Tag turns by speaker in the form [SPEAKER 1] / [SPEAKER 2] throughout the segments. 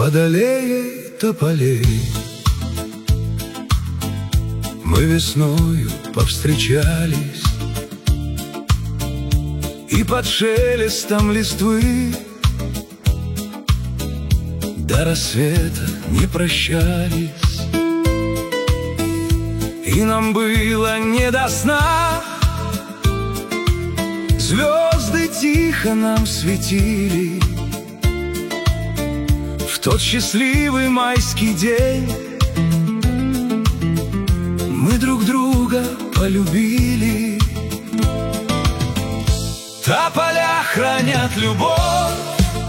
[SPEAKER 1] под аллеей тополей. Мы весною повстречались, и под шелестом листвы до рассвета не прощались. И нам было не до сна, звезды тихо нам светили. В тот счастливый майский день мы друг друга полюбили. Тополя хранят любовь,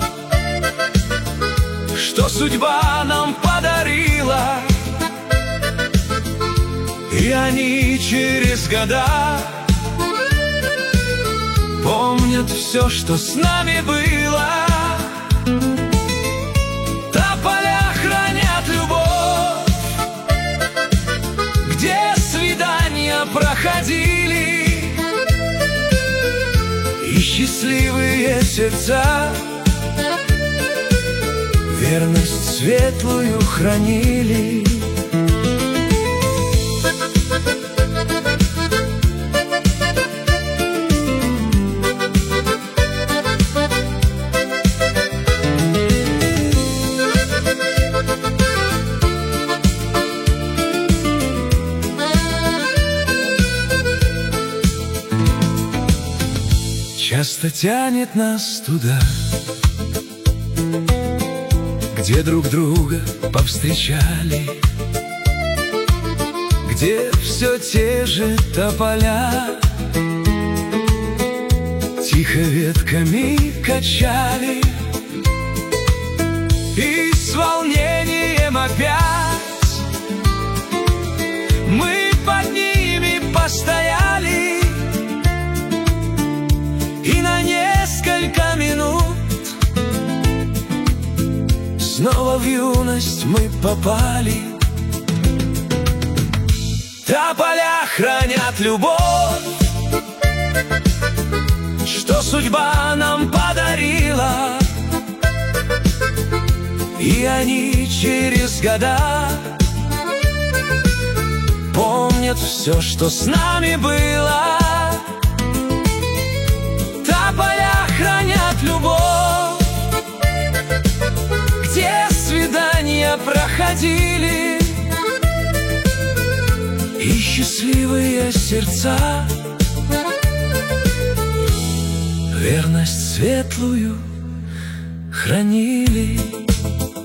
[SPEAKER 1] что судьба нам подарила, и они через года помнят все, что с нами было. Тополя хранят любовь, где свидания проходили, и счастливые сердца верность светлую хранили. Часто тянет нас туда, где друг друга повстречали, где все те же тополя тихо ветками качали, и с волнением опять мы под ними постояли. И на несколько минут снова в юность мы попали. Тополя хранят любовь, что судьба нам подарила, и они через года помнят все, что с нами было. Тополя хранят любовь, где свидания проходили, и счастливые сердца верность светлую хранили.